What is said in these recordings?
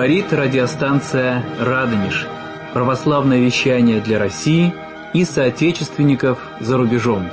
Говорит радиостанция «Радонеж». Православное вещание для России и соотечественников за рубежом.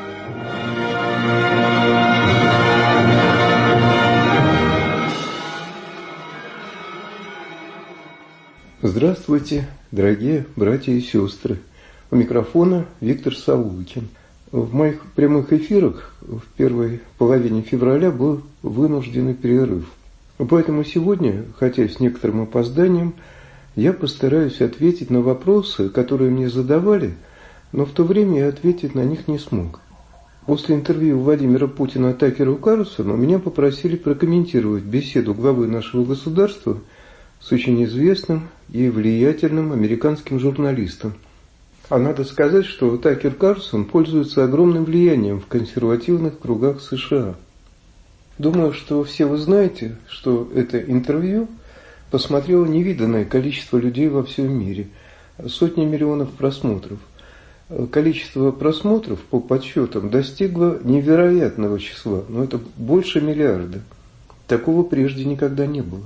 Здравствуйте, дорогие братья и сестры. У микрофона Виктор Савулкин. В моих прямых эфирах в первой половине февраля был вынужденный перерыв. Поэтому сегодня, хотя с некоторым опозданием, я постараюсь ответить на вопросы, которые мне задавали, но в то время я ответить на них не смог. После интервью Владимира Путина Такеру Карлсону меня попросили прокомментировать беседу главы нашего государства с очень известным и влиятельным американским журналистом. А надо сказать, что Такер Карлсон пользуется огромным влиянием в консервативных кругах США. Думаю, что все вы знаете, что это интервью посмотрело невиданное количество людей во всем мире. Сотни миллионов просмотров. Количество просмотров по подсчетам достигло невероятного числа, но это больше миллиарда. Такого прежде никогда не было.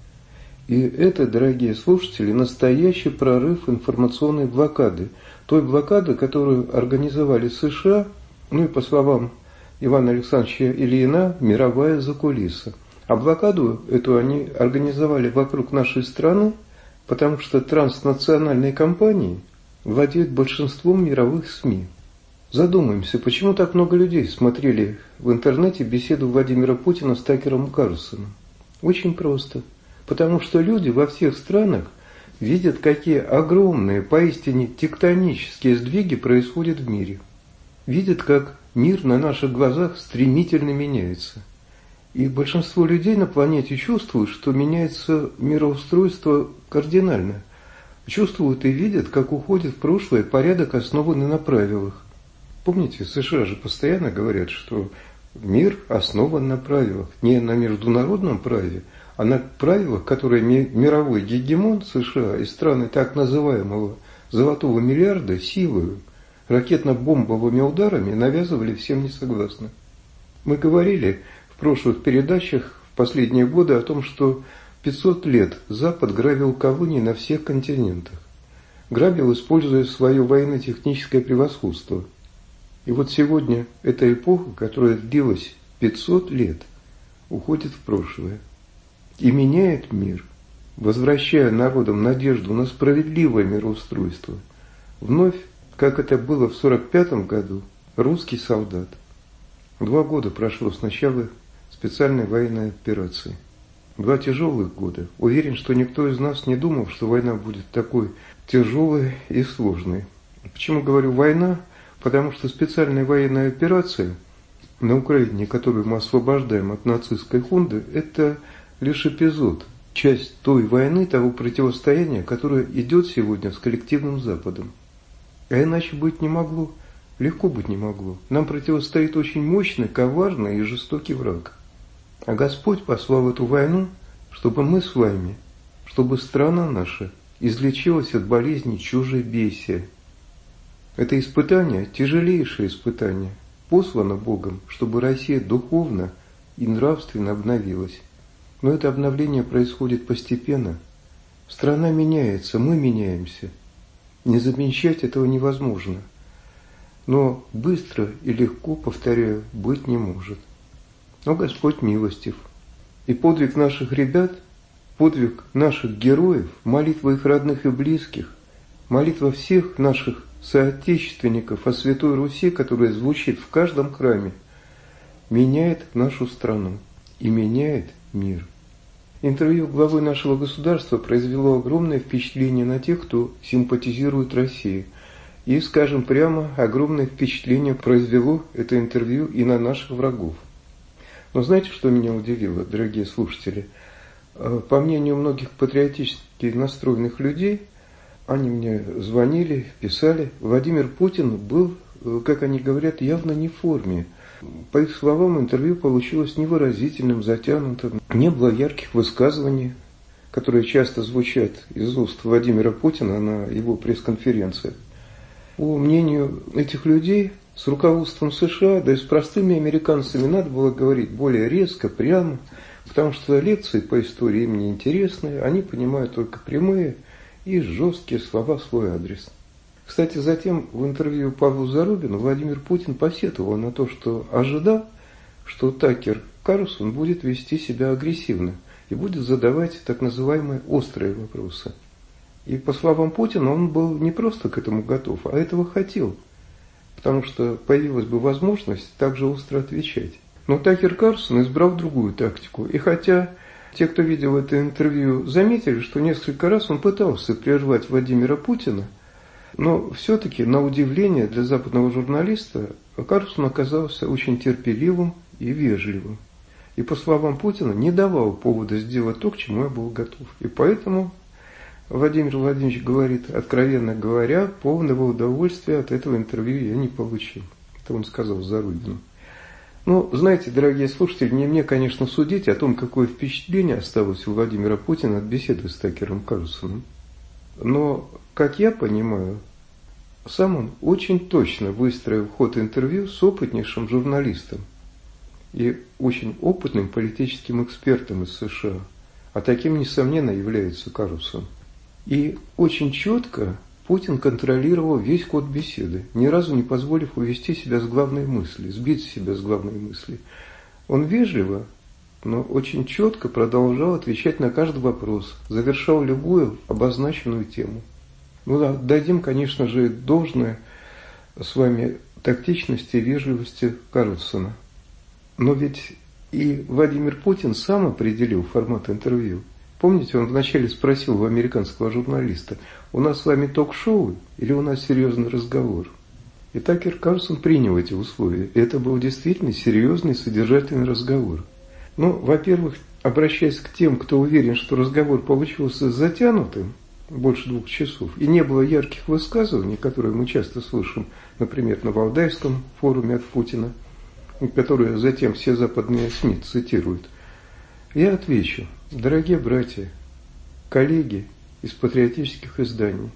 И это, дорогие слушатели, настоящий прорыв информационной блокады. Той блокады, которую организовали США, ну и по словам Ивана Александровича Ильина, мировая закулиса. А блокаду эту они организовали вокруг нашей страны, потому что транснациональные компании владеют большинством мировых СМИ. Задумаемся, почему так много людей смотрели в интернете беседу Владимира Путина с Такером Карлсоном? Очень просто. Потому что люди во всех странах видят, какие огромные, поистине тектонические сдвиги происходят в мире. Видят, как мир на наших глазах стремительно меняется. И большинство людей на планете чувствуют, что меняется мироустройство кардинально. Чувствуют и видят, как уходит в прошлое порядок, основанный на правилах. Помните, США же постоянно говорят, что мир основан на правилах. Не на международном праве, а на правилах, которые мировой гегемон США и страны так называемого «золотого миллиарда» силою, ракетно-бомбовыми ударами навязывали всем несогласным. Мы говорили в прошлых передачах в последние годы о том, что 500 лет Запад грабил колонии на всех континентах. Грабил, используя свое военно-техническое превосходство. И вот сегодня эта эпоха, которая длилась 500 лет, уходит в прошлое и меняет мир, возвращая народам надежду на справедливое мироустройство. Вновь, как это было в 1945 году, русский солдат. 2 года прошло с начала специальной военной операции. 2 тяжелых года. Уверен, что никто из нас не думал, что война будет такой тяжелой и сложной. Почему говорю война? Потому что специальная военная операция на Украине, которую мы освобождаем от нацистской хунты, это лишь эпизод, часть той войны, того противостояния, которое идет сегодня с коллективным Западом. А иначе быть не могло, легко быть не могло. Нам противостоит очень мощный, коварный и жестокий враг. А Господь послал эту войну, чтобы мы с вами, чтобы страна наша излечилась от болезни чужебесия. Это испытание, тяжелейшее испытание, послано Богом, чтобы Россия духовно и нравственно обновилась. Но это обновление происходит постепенно. Страна меняется, мы меняемся. Не замечать этого невозможно. Но быстро и легко, повторяю, быть не может. Но Господь милостив. И подвиг наших ребят, подвиг наших героев, молитва их родных и близких, молитва всех наших соотечественников о Святой Руси, которая звучит в каждом храме, меняет нашу страну и меняет мир. Интервью главы нашего государства произвело огромное впечатление на тех, кто симпатизирует России. И, скажем прямо, огромное впечатление произвело это интервью и на наших врагов. Но знаете, что меня удивило, дорогие слушатели? По мнению многих патриотически настроенных людей, они мне звонили, писали, Владимир Путин был, как они говорят, явно не в форме. По их словам, интервью получилось невыразительным, затянутым. Не было ярких высказываний, которые часто звучат из уст Владимира Путина на его пресс-конференциях. По мнению этих людей, с руководством США, да и с простыми американцами надо было говорить более резко, прямо, Потому что лекции по истории им не интересны, они понимают только прямые и жесткие слова в свой адрес. Кстати, затем в интервью Павлу Зарубину Владимир Путин посетовал на то, что ожидал, что Такер Карлсон будет вести себя агрессивно и будет задавать так называемые острые вопросы. И по словам Путина, он был не просто к этому готов, а этого хотел, потому что появилась бы возможность также остро отвечать. Но Такер Карлсон избрал другую тактику. И хотя те, кто видел это интервью, заметили, что несколько раз он пытался прервать Владимира Путина, но все-таки, на удивление для западного журналиста, Карлсон оказался очень терпеливым и вежливым. И, по словам Путина, не давал повода сделать то, к чему я был готов. И поэтому Владимир Владимирович говорит, откровенно говоря, полного удовольствия от этого интервью я не получил. Это он сказал Зарубину. Ну, знаете, дорогие слушатели, не мне, конечно, судить о том, какое впечатление осталось у Владимира Путина от беседы с Такером Карлсоном. Но, как я понимаю, сам он очень точно выстроил ход интервью с опытнейшим журналистом и очень опытным политическим экспертом из США, а таким, несомненно, является Карлсон. И очень четко Путин контролировал весь ход беседы, ни разу не позволив увести себя с главной мысли, сбить себя с главной мысли. Он вежливо, но очень четко продолжал отвечать на каждый вопрос, завершал любую обозначенную тему. Ну да, дадим, конечно же, должное с вами тактичности и вежливости Карлсона. Но ведь и Владимир Путин сам определил формат интервью. Помните, он вначале спросил у американского журналиста, у нас с вами ток-шоу или у нас серьезный разговор? И Такер Карлсон принял эти условия. И это был действительно серьезный, содержательный разговор. Ну, во-первых, обращаясь к тем, кто уверен, что разговор получился затянутым, больше 2 часов, и не было ярких высказываний, которые мы часто слышим, например, на Валдайском форуме от Путина, которые затем все западные СМИ цитируют, я отвечу, дорогие братья, коллеги из патриотических изданий,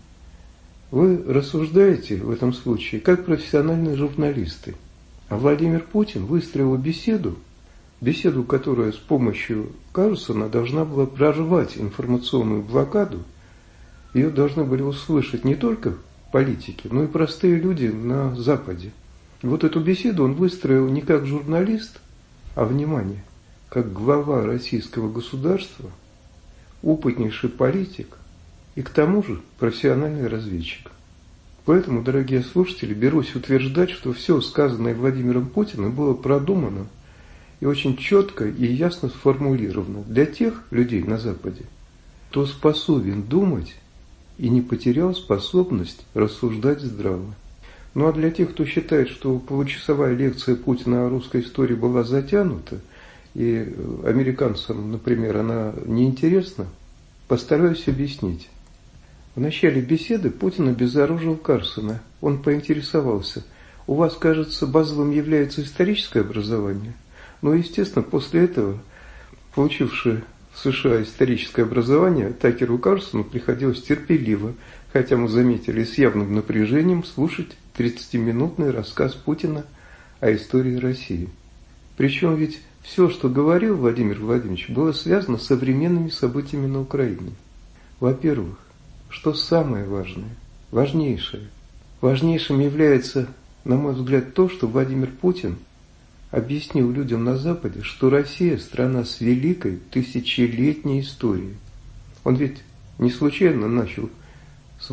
вы рассуждаете в этом случае как профессиональные журналисты, а Владимир Путин выстроил беседу, которая с помощью Карлсона должна была прорвать информационную блокаду. Ее должны были услышать не только политики, но и простые люди на Западе. И вот эту беседу он выстроил не как журналист, а, внимание, как глава российского государства, опытнейший политик и к тому же профессиональный разведчик. Поэтому, дорогие слушатели, берусь утверждать, что все сказанное Владимиром Путиным было продумано и очень четко и ясно сформулировано для тех людей на Западе, кто способен думать и не потерял способность рассуждать здраво. Ну а для тех, кто считает, что получасовая лекция Путина о русской истории была затянута, и американцам, например, она неинтересна, постараюсь объяснить. В начале беседы Путин обезоружил Карлсона. Он поинтересовался, у вас, кажется, базовым является историческое образование? Ну, естественно, после этого, получивший в США историческое образование, Такеру Карлсону приходилось терпеливо, хотя мы заметили с явным напряжением, слушать 30-минутный рассказ Путина о истории России. Причем ведь все, что говорил Владимир Владимирович, было связано с современными событиями на Украине. Во-первых, что самое важное, важнейшее? Важнейшим является, на мой взгляд, то, что Владимир Путин объяснил людям на Западе, что Россия – страна с великой тысячелетней историей. Он ведь не случайно начал с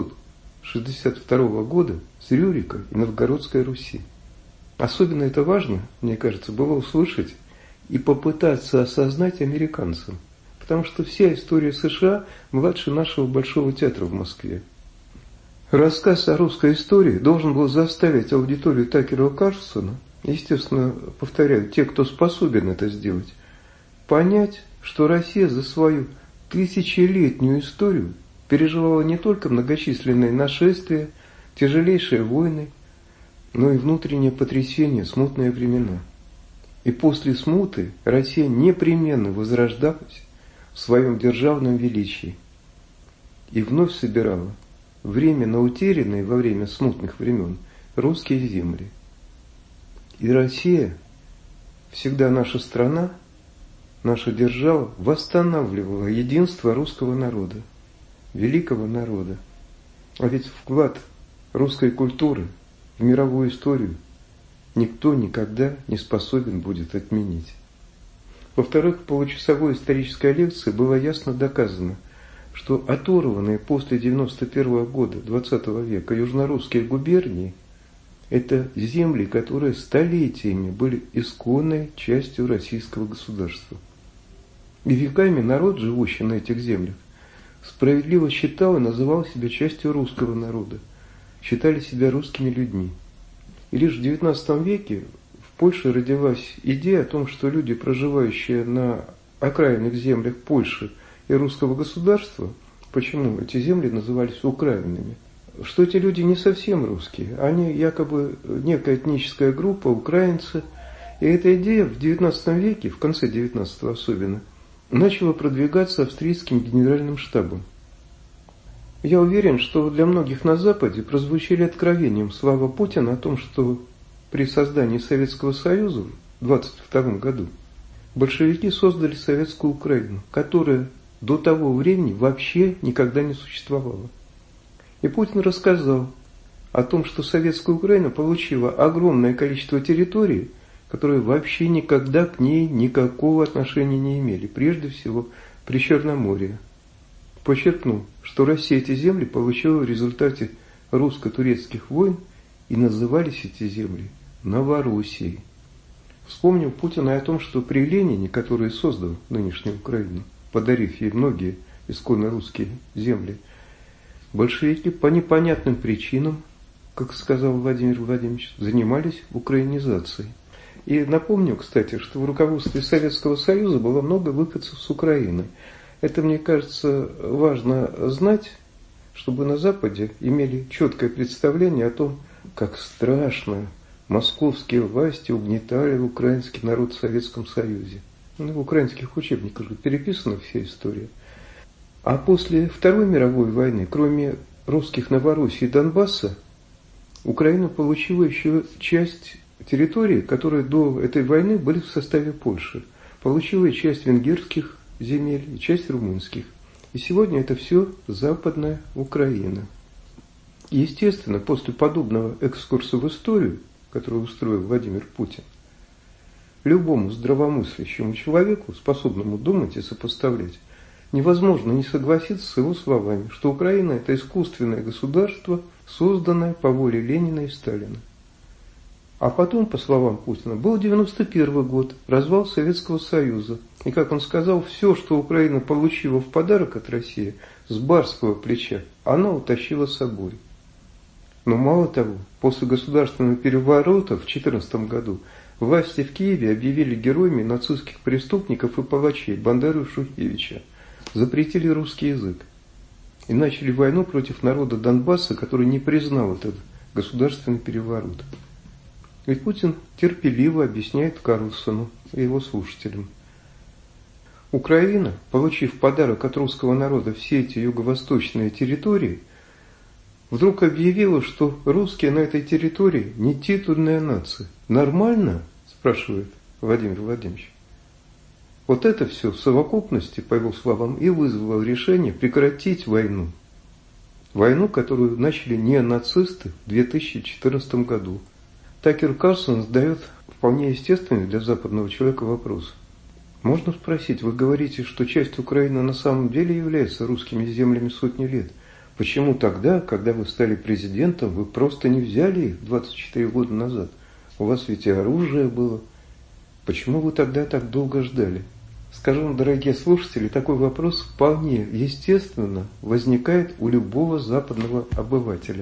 862 года с Рюрика и Новгородской Руси. Особенно это важно, мне кажется, было услышать и попытаться осознать американцам, потому что вся история США младше нашего Большого театра в Москве. Рассказ о русской истории должен был заставить аудиторию Такера Карлсона, естественно, повторяю, те, кто способен это сделать, понять, что Россия за свою тысячелетнюю историю переживала не только многочисленные нашествия, тяжелейшие войны, но и внутреннее потрясение, смутные времена. И после смуты Россия непременно возрождалась в своем державном величии и вновь собирала временно утерянные во время смутных времен русские земли. И Россия, всегда наша страна, наша держава восстанавливала единство русского народа, великого народа. А ведь вклад русской культуры в мировую историю никто никогда не способен будет отменить. Во-вторых, в получасовой исторической лекции было ясно доказано, что оторванные после 91 года XX века южнорусские губернии – это земли, которые столетиями были исконной частью российского государства. И веками народ, живущий на этих землях, справедливо считал и называл себя частью русского народа, считали себя русскими людьми. И лишь в XIX веке в Польше родилась идея о том, что люди, проживающие на окраинных землях Польши и русского государства, почему эти земли назывались украинными, что эти люди не совсем русские, они якобы некая этническая группа, украинцы. И эта идея в XIX веке, в конце XIX особенно, начала продвигаться австрийским генеральным штабом. Я уверен, что для многих на Западе прозвучали откровением слова Путина о том, что при создании Советского Союза в 1922 году большевики создали Советскую Украину, которая до того времени вообще никогда не существовала. И Путин рассказал о том, что Советская Украина получила огромное количество территорий, которые вообще никогда к ней никакого отношения не имели, прежде всего Причерноморье. Подчеркнул, что Россия эти земли получила в результате русско-турецких войн, и назывались эти земли Новороссией. Вспомнил Путин и о том, что при Ленине, который создал нынешнюю Украину, подарив ей многие исконно русские земли, большевики по непонятным причинам, как сказал Владимир Владимирович, занимались украинизацией. И напомню, кстати, что в руководстве Советского Союза было много выходцев с Украины. Это, мне кажется, важно знать, чтобы на Западе имели четкое представление о том, как страшно московские власти угнетали украинский народ в Советском Союзе. В украинских учебниках же переписана вся история. А после Второй мировой войны, кроме русских Новороссии и Донбасса, Украина получила еще часть территорий, которые до этой войны были в составе Польши. Получила и часть венгерских земель, и часть румынских. И сегодня это все Западная Украина. Естественно, после подобного экскурса в историю, который устроил Владимир Путин, любому здравомыслящему человеку, способному думать и сопоставлять, невозможно не согласиться с его словами, что Украина – это искусственное государство, созданное по воле Ленина и Сталина. А потом, по словам Путина, был 1991 год, развал Советского Союза. И, как он сказал, все, что Украина получила в подарок от России, с барского плеча, она утащила с собой. Но мало того, после государственного переворота в 2014 году власти в Киеве объявили героями нацистских преступников и палачей Бандеру и Шухевича, запретили русский язык и начали войну против народа Донбасса, который не признал этот государственный переворот. Ведь Путин терпеливо объясняет Карлсону и его слушателям. Украина, получив в подарок от русского народа все эти юго-восточные территории, вдруг объявила, что русские на этой территории не титульная нация. Нормально? Спрашивает Владимир Владимирович. Вот это все в совокупности, по его словам, и вызвало решение прекратить войну. Войну, которую начали неонацисты в 2014 году. Такер Карлсон задает вполне естественный для западного человека вопрос. Можно спросить, вы говорите, что часть Украины на самом деле является русскими землями сотни лет. Почему тогда, когда вы стали президентом, вы просто не взяли их 24 года назад? У вас ведь и оружие было. Почему вы тогда так долго ждали? Скажу вам, дорогие слушатели, такой вопрос вполне естественно возникает у любого западного обывателя.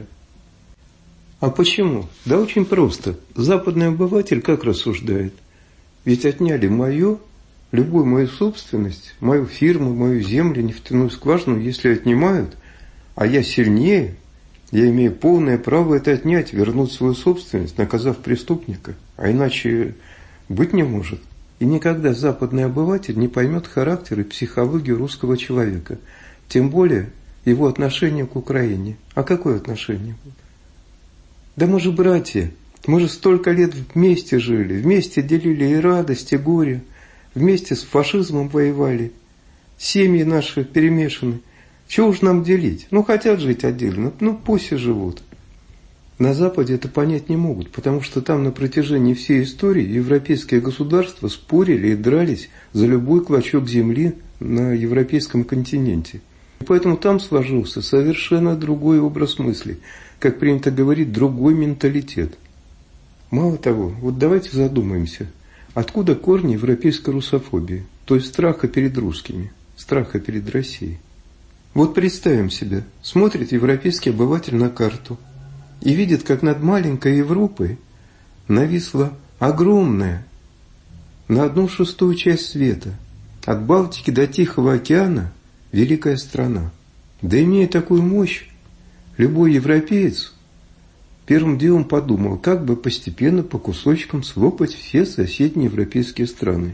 А почему? Да очень просто. Западный обыватель как рассуждает? Ведь отняли любую мою собственность, мою фирму, мою землю, нефтяную скважину, если отнимают, а я сильнее, я имею полное право это отнять, вернуть свою собственность, наказав преступника. А иначе быть не может. И никогда западный обыватель не поймет характер и психологию русского человека. Тем более его отношение к Украине. А какое отношение? Да мы же братья, мы же столько лет вместе жили, вместе делили и радость, и горе, вместе с фашизмом воевали, семьи наши перемешаны. Чего уж нам делить? Ну, хотят жить отдельно, ну, пусть и живут. На Западе это понять не могут, потому что там на протяжении всей истории европейские государства спорили и дрались за любой клочок земли на европейском континенте. И поэтому там сложился совершенно другой образ мысли, как принято говорить, другой менталитет. Мало того, вот давайте задумаемся, откуда корни европейской русофобии, то есть страха перед русскими, страха перед Россией. Вот представим себе, смотрит европейский обыватель на карту и видит, как над маленькой Европой нависла огромная, на 1/6 часть света, от Балтики до Тихого океана, великая страна. Да имея такую мощь, любой европеец первым делом подумал, как бы постепенно по кусочкам слопать все соседние европейские страны.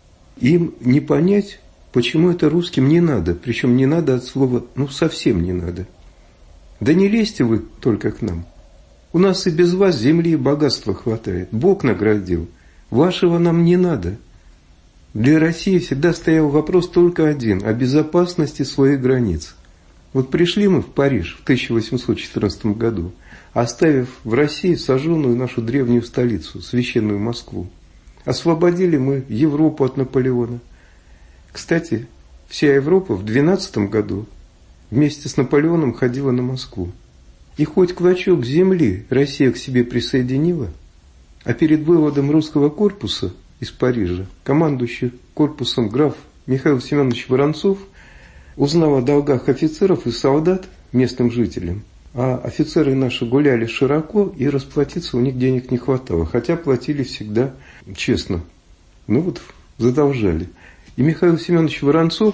Им не понять, почему это русским не надо, причем не надо от слова, ну совсем не надо. Да не лезьте вы только к нам. У нас и без вас земли и богатства хватает. Бог наградил. Вашего нам не надо. Для России всегда стоял вопрос только один – о безопасности своих границ. Вот пришли мы в Париж в 1814 году, оставив в России сожженную нашу древнюю столицу, священную Москву. Освободили мы Европу от Наполеона. Кстати, вся Европа в 12 году вместе с Наполеоном ходила на Москву. И хоть клочок земли Россия к себе присоединила, а перед выводом русского корпуса из Парижа командующий корпусом граф Михаил Семенович Воронцов узнал о долгах офицеров и солдат местным жителям, а офицеры наши гуляли широко, и расплатиться у них денег не хватало, хотя платили всегда честно. Ну вот, задолжали. И Михаил Семенович Воронцов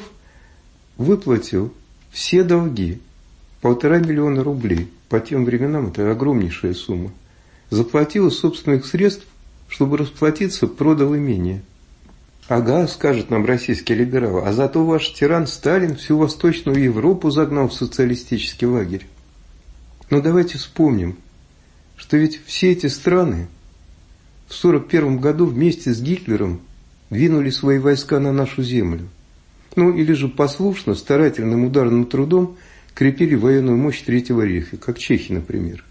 выплатил все долги, 1,5 миллиона рублей. По тем временам это огромнейшая сумма. Заплатил из собственных средств, чтобы расплатиться, продал имение. Ага, скажет нам российский либерал, а зато ваш тиран Сталин всю Восточную Европу загнал в социалистический лагерь. Но давайте вспомним, что ведь все эти страны в 1941 году вместе с Гитлером двинули свои войска на нашу землю. Ну или же послушно, старательным ударным трудом крепили военную мощь Третьего рейха, как чехи, например.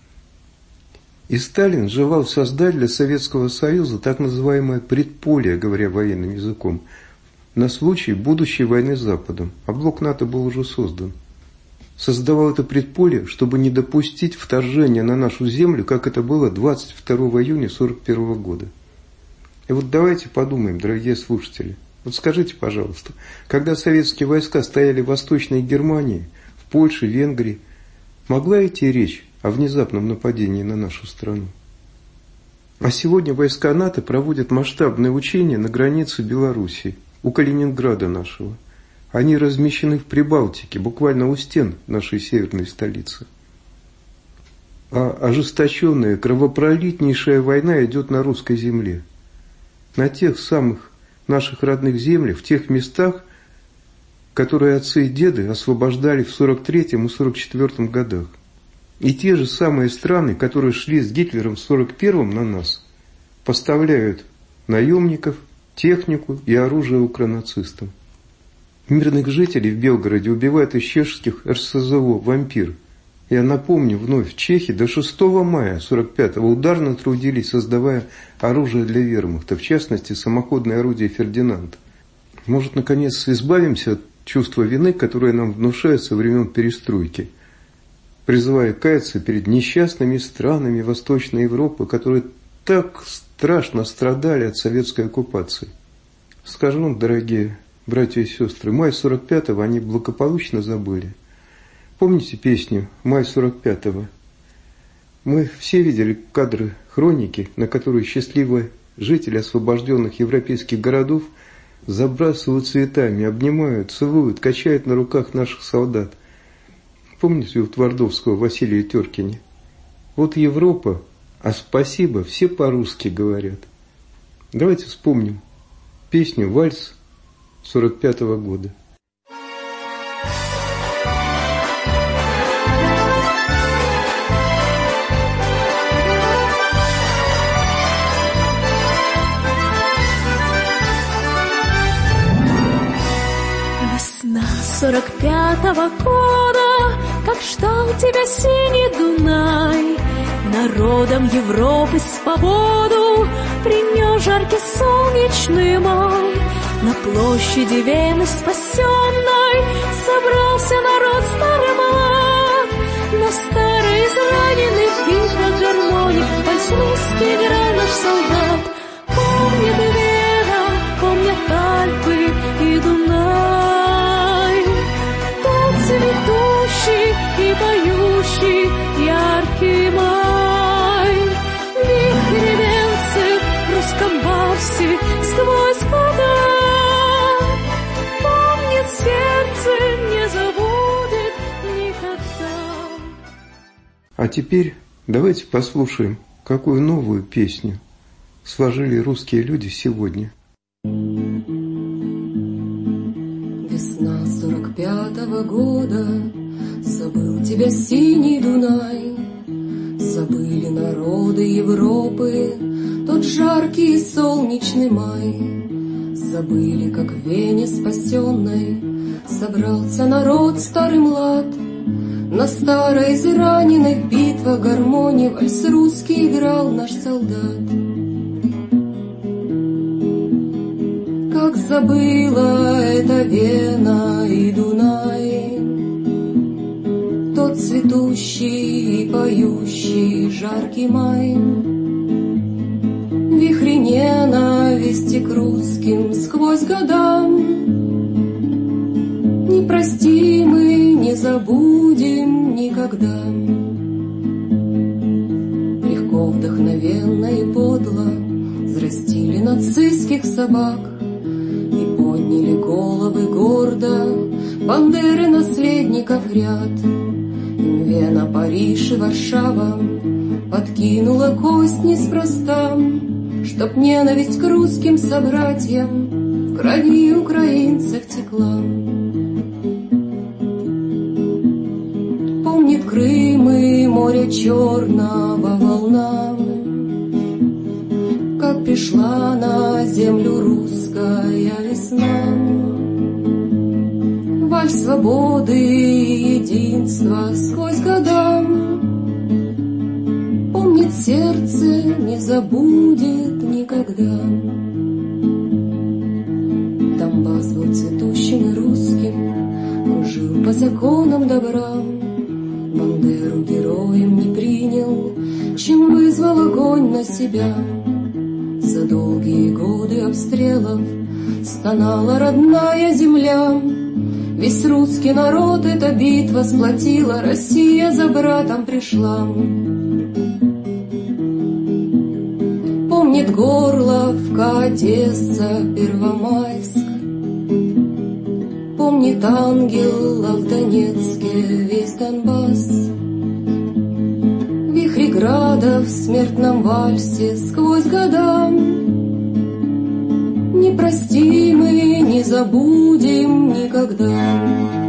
И Сталин желал создать для Советского Союза так называемое предполье, говоря военным языком, на случай будущей войны с Западом. А блок НАТО был уже создан. Создавал это предполье, чтобы не допустить вторжения на нашу землю, как это было 22 июня 1941 года. И вот давайте подумаем, дорогие слушатели. Вот скажите, пожалуйста, когда советские войска стояли в Восточной Германии, в Польше, Венгрии, могла идти речь о внезапном нападении на нашу страну? А сегодня войска НАТО проводят масштабные учения на границе Белоруссии, у Калининграда нашего. Они размещены в Прибалтике, буквально у стен нашей северной столицы. А ожесточенная, кровопролитнейшая война идет на русской земле. На тех самых наших родных землях, в тех местах, которые отцы и деды освобождали в 1943 и 1944 годах. И те же самые страны, которые шли с Гитлером в 1941 на нас, поставляют наемников, технику и оружие укронацистам. Мирных жителей в Белгороде убивают из чешских РСЗО «Вампир». Я напомню вновь, чехи до 6 мая 1945-го ударно трудились, создавая оружие для вермахта, в частности, самоходное орудие «Фердинанд». Может, наконец, избавимся от чувства вины, которое нам внушают со времен перестройки, призывая каяться перед несчастными странами Восточной Европы, которые так страшно страдали от советской оккупации. Скажу вам, дорогие братья и сестры, май 45-го они благополучно забыли. Помните песню «Май 45-го»? Мы все видели кадры хроники, на которые счастливые жители освобожденных европейских городов забрасывают цветами, обнимают, целуют, качают на руках наших солдат. Помните у Твардовского Василия Теркине? Вот Европа, а спасибо, все по-русски говорят. Давайте вспомним песню «Вальс» 45-го года. 45-го года, как ждал тебя синий Дунай, народам Европы свободу принес жаркий солнечный май. На площади Вены спасенной собрался народ старый млад. На старой израненной в битвах гармоник вальс русский играл наш солдат. Помнит Вена, помнят Альпы и Дунай, тот цветущий и поющий яркий май. Вихрь венцы в русском барсе сквозь года, помнит сердце, не забудет никогда. А теперь давайте послушаем, какую новую песню сложили русские люди сегодня. Весна 45-го года, забыл тебя синий Дунай, забыли народы Европы тот жаркий солнечный май. Забыли, как в Вене спасенной собрался народ старый млад. На старой израненной в битвах гармонии вальс русский играл наш солдат. Как забыла эта Вена и Дунай, тот цветущий и поющий жаркий май. Вихри ненависти к русским сквозь года, не простим мы, не забудем никогда. Легко, вдохновенно и подло взрастили нацистских собак и подняли головы гордо бандеры наследников ряд. Вена, Париж и Варшава подкинула кость неспроста, чтоб ненависть к русским собратьям в крови украинцев текла. Помнит Крым и море черного волна, как пришла на землю русская весна. Вальс свободы и единства сквозь года, помнит сердце, не забудет никогда. Донбасс был цветущим и русским, он жил по законам добра. Бандеру героем не принял, чем вызвал огонь на себя. За долгие годы обстрелов стонала родная земля. Весь русский народ эта битва сплотила, Россия за братом пришла. Помнит Горловка, Одесса, Первомайск, помнит ангелов в Донецке весь Донбасс. Вихри града в смертном вальсе сквозь года, не простим мы, не забудем никогда.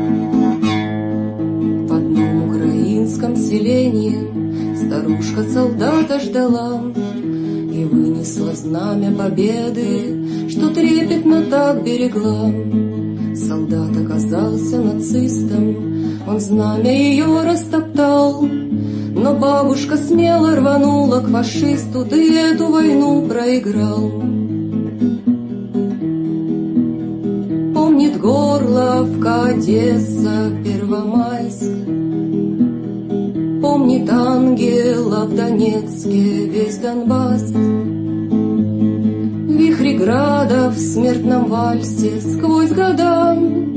В одном украинском селении старушка солдата ждала и вынесла знамя победы, что трепетно так берегла. Солдат оказался нацистом, он знамя ее растоптал, но бабушка смело рванула к фашисту, да и эту войну проиграл. Помнит Горловка, Одесса, Первомайск, помнит ангела в Донецке весь Донбасс. Вихри града в смертном вальсе сквозь года,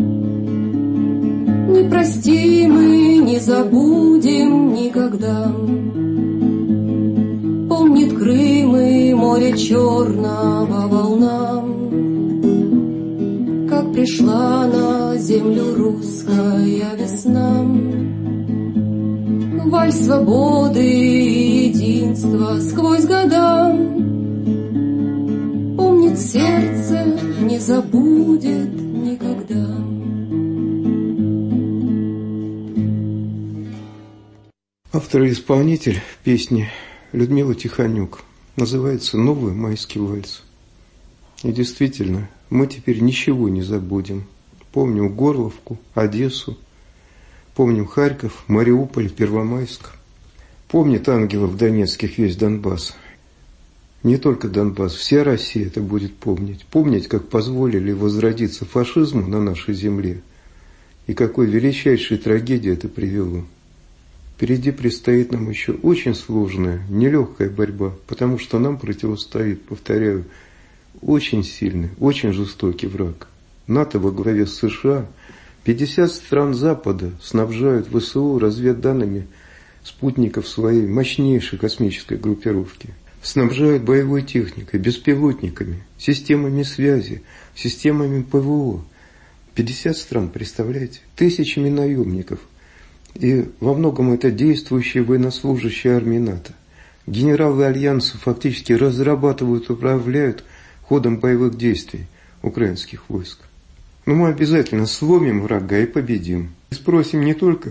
не простим мы, не забудем никогда. Помнит Крым и море черного волна, как пришла на землю русская весна. Вальс свободы и единства сквозь года, помнит сердце, не забудет никогда. Автор и исполнитель песни Людмила Тихонюк. Называется «Новый майский вальс». И действительно, мы теперь ничего не забудем. Помню Горловку, Одессу, помню Харьков, Мариуполь, Первомайск. Помнит ангелов донецких весь Донбасс. Не только Донбасс, вся Россия это будет помнить. Помнить, как позволили возродиться фашизму на нашей земле и какой величайшей трагедии это привело. Впереди предстоит нам еще очень сложная, нелегкая борьба, потому что нам противостоит, повторяю, очень сильный, очень жестокий враг. НАТО во главе с США, 50 стран Запада снабжают ВСУ разведданными спутников своей мощнейшей космической группировки. Снабжают боевой техникой, беспилотниками, системами связи, системами ПВО. 50 стран, представляете? Тысячами наемников. И во многом это действующие военнослужащие армии НАТО. Генералы Альянса фактически разрабатывают, управляют ходом боевых действий украинских войск. Но мы обязательно сломим врага и победим. И спросим не только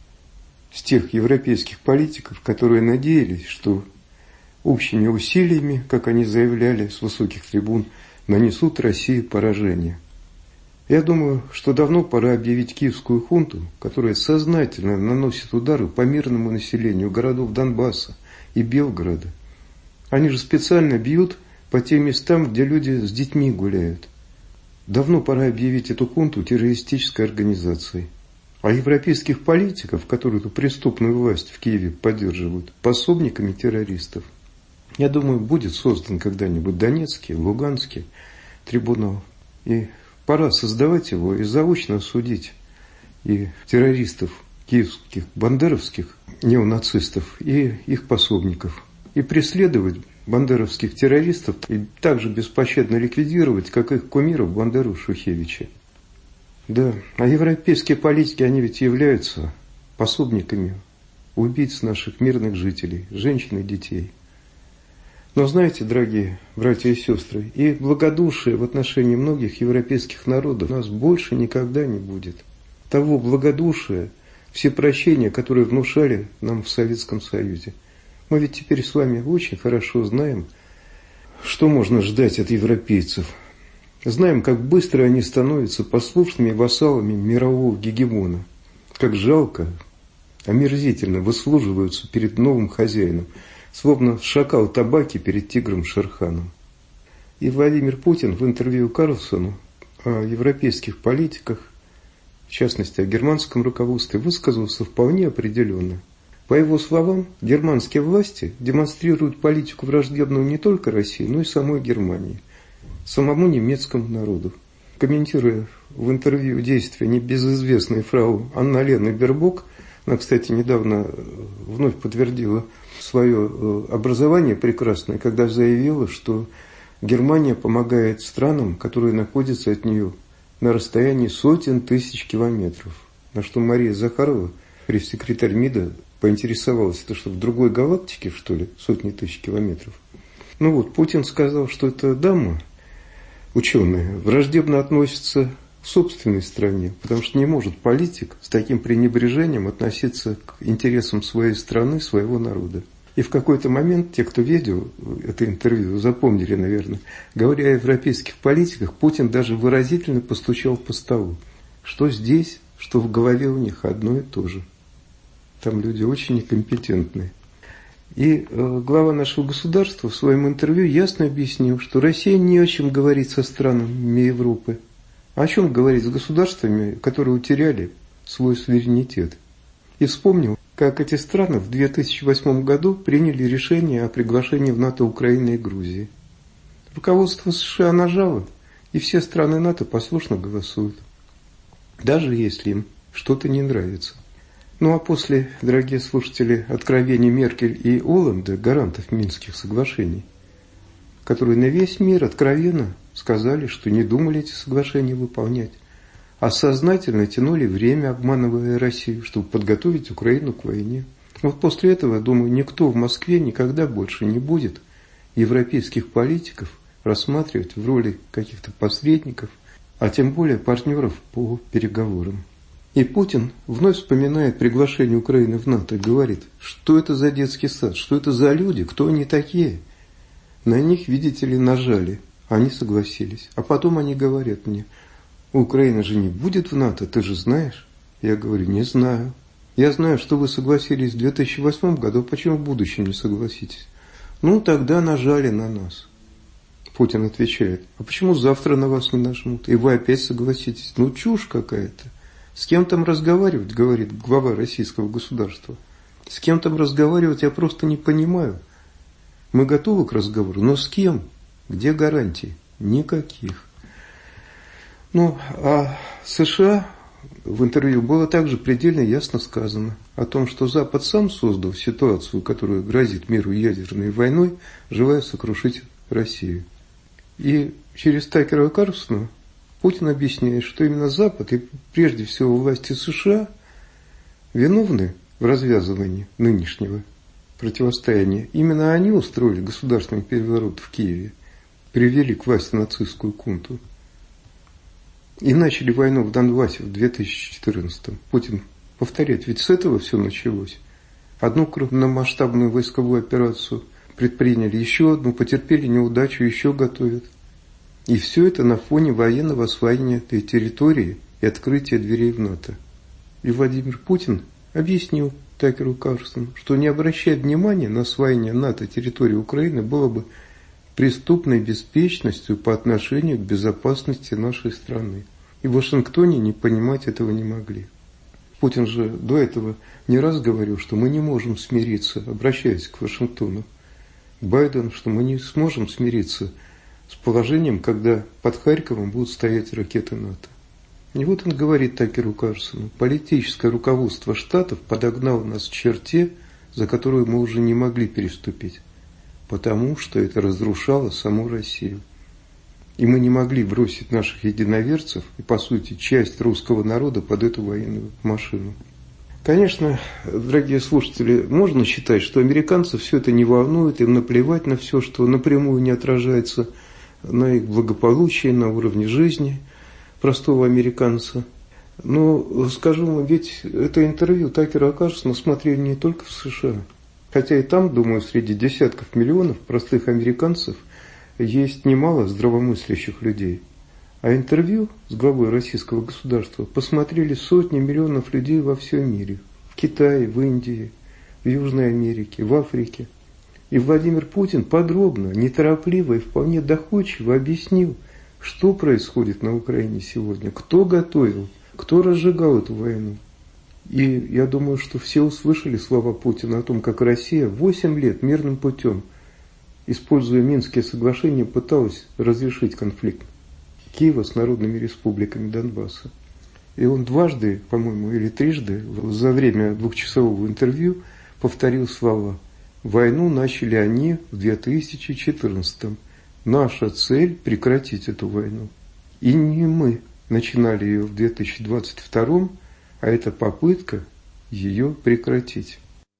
с тех европейских политиков, которые надеялись, что общими усилиями, как они заявляли с высоких трибун, нанесут России поражение. Я думаю, что давно пора объявить киевскую хунту, которая сознательно наносит удары по мирному населению городов Донбасса и Белгорода. Они же специально бьют по тем местам, где люди с детьми гуляют. Давно пора объявить эту хунту террористической организацией. А европейских политиков, которые эту преступную власть в Киеве поддерживают, пособниками террористов. Я думаю, будет создан когда-нибудь Донецкий, Луганский трибунал. И пора создавать его и заочно судить и террористов киевских, бандеровских, неонацистов, и их пособников. И преследовать бандеровских террористов и также беспощадно ликвидировать, как их кумиров Бандеру, Шухевича. Да, а европейские политики, они ведь являются пособниками убийц наших мирных жителей, женщин и детей. Но знаете, дорогие братья и сестры, и благодушие в отношении многих европейских народов у нас больше никогда не будет. Того благодушия, всепрощения, которое внушали нам в Советском Союзе. Мы ведь теперь с вами очень хорошо знаем, что можно ждать от европейцев. Знаем, как быстро они становятся послушными вассалами мирового гегемона. Как жалко, омерзительно выслуживаются перед новым хозяином. Словно шакал табаки перед тигром Шерханом. И Владимир Путин в интервью Карлсону о европейских политиках, в частности о германском руководстве, высказался вполне определенно. По его словам, германские власти демонстрируют политику враждебную не только России, но и самой Германии, самому немецкому народу. Комментируя в интервью действия небезызвестной фрау Анна-Лены Бербок, она, кстати, недавно вновь подтвердила свое образование прекрасное, когда заявила, что Германия помогает странам, которые находятся от нее на расстоянии сотен тысяч километров. На что Мария Захарова, пресс-секретарь МИДа, поинтересовалась, это что, в другой галактике, что ли, сотни тысяч километров? Ну вот, Путин сказал, что эта дама, ученая, враждебно относится в собственной стране, потому что не может политик с таким пренебрежением относиться к интересам своей страны, своего народа. И в какой-то момент те, кто видел это интервью, запомнили, наверное, говоря о европейских политиках, Путин даже выразительно постучал по столу. Что здесь, что в голове у них одно и то же. Там люди очень некомпетентные. И глава нашего государства в своем интервью ясно объяснил, что Россия не о чем говорит со странами Европы. А о чем говорить с государствами, которые утеряли свой суверенитет. И вспомнил, как эти страны в 2008 году приняли решение о приглашении в НАТО Украины и Грузии. Руководство США нажало, и все страны НАТО послушно голосуют, даже если им что-то не нравится. Ну а после, дорогие слушатели, откровений Меркель и Олланда, гарантов Минских соглашений, которые на весь мир откровенно сказали, что не думали эти соглашения выполнять, а сознательно тянули время, обманывая Россию, чтобы подготовить Украину к войне. Вот после этого, я думаю, никто в Москве никогда больше не будет европейских политиков рассматривать в роли каких-то посредников, а тем более партнеров по переговорам. И Путин вновь вспоминает приглашение Украины в НАТО и говорит, что это за детский сад, что это за люди, кто они такие. На них, видите ли, нажали, они согласились. А потом они говорят мне, Украина же не будет в НАТО, ты же знаешь? Я говорю, не знаю. Я знаю, что вы согласились в 2008 году, почему в будущем не согласитесь? Ну, тогда нажали на нас. Путин отвечает, а почему завтра на вас не нажмут? И вы опять согласитесь. Ну, чушь какая-то. С кем там разговаривать, говорит глава российского государства. С кем там разговаривать, я просто не понимаю. Мы готовы к разговору, но с кем? Где гарантии? Никаких. Ну, а США в интервью было также предельно ясно сказано о том, что Запад сам создал ситуацию, которая грозит миру ядерной войной, желая сокрушить Россию. И через Такера Карлсона Путин объясняет, что именно Запад и прежде всего власти США виновны в развязывании нынешнего противостояния. Именно они устроили государственный переворот в Киеве, привели к власти нацистскую хунту и начали войну в Донбассе в 2014-м. Путин повторяет, ведь с этого все началось. Одну крупномасштабную войсковую операцию предприняли, еще одну, потерпели неудачу, еще готовят. И все это на фоне военного освоения этой территории и открытия дверей в НАТО. И Владимир Путин объяснил Такеру Карлсону, что не обращать внимания на освоение НАТО территории Украины было бы преступной беспечностью по отношению к безопасности нашей страны. И в Вашингтоне не понимать этого не могли. Путин же до этого не раз говорил, что мы не можем смириться, обращаясь к Вашингтону, Байден, что мы не сможем смириться с положением, когда под Харьковом будут стоять ракеты НАТО. И вот он говорит Такеру Карлсону, политическое руководство Штатов подогнало нас к черте, за которую мы уже не могли переступить, потому что это разрушало саму Россию. И мы не могли бросить наших единоверцев и, по сути, часть русского народа под эту военную машину. Конечно, дорогие слушатели, можно считать, что американцев все это не волнует, им наплевать на все, что напрямую не отражается на их благополучии, на уровне жизни простого американца. Но, скажу вам, ведь это интервью Такера Карлсона смотрели не только в США. Хотя и там, думаю, среди десятков миллионов простых американцев есть немало здравомыслящих людей. А интервью с главой российского государства посмотрели сотни миллионов людей во всем мире. В Китае, в Индии, в Южной Америке, в Африке. И Владимир Путин подробно, неторопливо и вполне доходчиво объяснил, что происходит на Украине сегодня, кто готовил, кто разжигал эту войну. И я думаю, что все услышали слова Путина о том, как Россия 8 лет мирным путем, используя Минские соглашения, пыталась разрешить конфликт Киева с народными республиками Донбасса. И он дважды, по-моему, или трижды за время двухчасового интервью повторил слова: «Войну начали они в 2014-м. Наша цель – прекратить эту войну. И не мы начинали ее в 2022-м, а это попытка ее прекратить».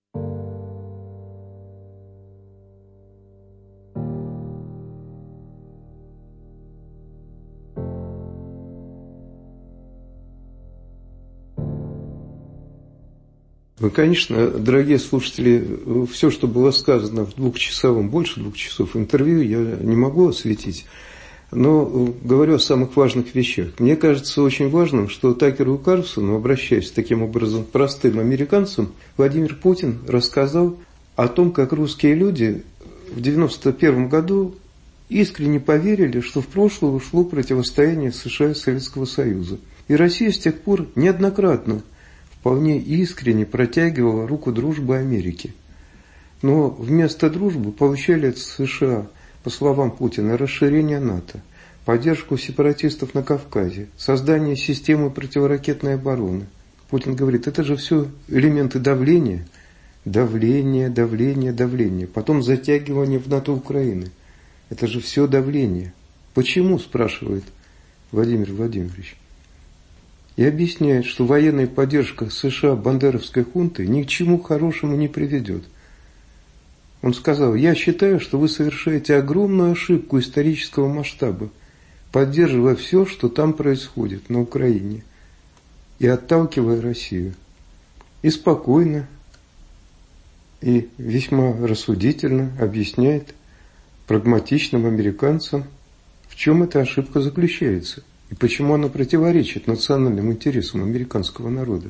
Ну, конечно, дорогие слушатели, все, что было сказано в двухчасовом, больше 2 часов интервью, я не могу осветить. Но говорю о самых важных вещах. Мне кажется очень важным, что Такеру Карлсону, обращаясь таким образом к простым американцам, Владимир Путин рассказал о том, как русские люди в 1991 году искренне поверили, что в прошлое ушло противостояние США и Советского Союза. И Россия с тех пор неоднократно вполне искренне протягивала руку дружбы Америке. Но вместо дружбы получали от США, по словам Путина, расширение НАТО, поддержку сепаратистов на Кавказе, создание системы противоракетной обороны. Путин говорит, это же все элементы давления. Давление, давление, давление. Потом затягивание в НАТО Украины. Это же все давление. Почему, спрашивает Владимир Владимирович. И объясняет, что военная поддержка США бандеровской хунты ни к чему хорошему не приведет. Он сказал, я считаю, что вы совершаете огромную ошибку исторического масштаба, поддерживая все, что там происходит на Украине, и отталкивая Россию. И спокойно, и весьма рассудительно объясняет прагматичным американцам, в чем эта ошибка заключается. И почему она противоречит национальным интересам американского народа?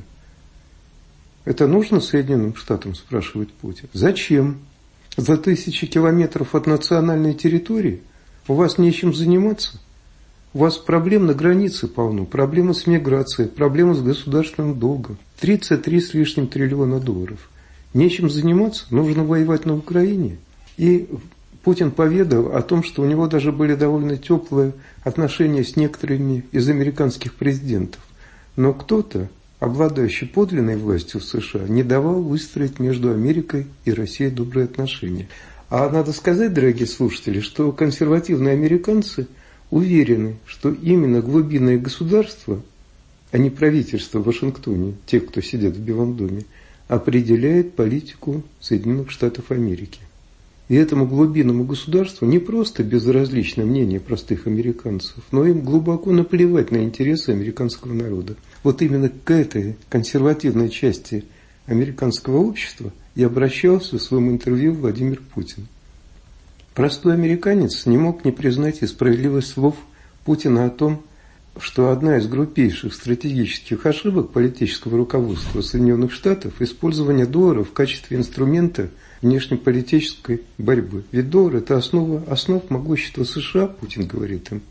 Это нужно Соединенным Штатам, спрашивает Путин. Зачем? За 1000 километров от национальной территории у вас нечем заниматься? У вас проблем на границе полно, проблемы с миграцией, проблемы с государственным долгом. 33 с лишним триллиона долларов. Нечем заниматься, нужно воевать на Украине. И Путин поведал о том, что у него даже были довольно теплые отношения с некоторыми из американских президентов. Но кто-то, обладающий подлинной властью в США, не давал выстроить между Америкой и Россией добрые отношения. А надо сказать, дорогие слушатели, что консервативные американцы уверены, что именно глубинное государство, а не правительство в Вашингтоне, те, кто сидят в Белом доме, определяет политику Соединенных Штатов Америки. И этому глубинному государству не просто безразлично мнение простых американцев, но им глубоко наплевать на интересы американского народа. Вот именно к этой консервативной части американского общества и обращался в своем интервью Владимир Путин. Простой американец не мог не признать и справедливость слов Путина о том, что одна из грубейших стратегических ошибок политического руководства Соединенных Штатов – использование доллара в качестве инструмента внешнеполитической борьбы. Ведь доллар – это основ могущества США, Путин говорит им,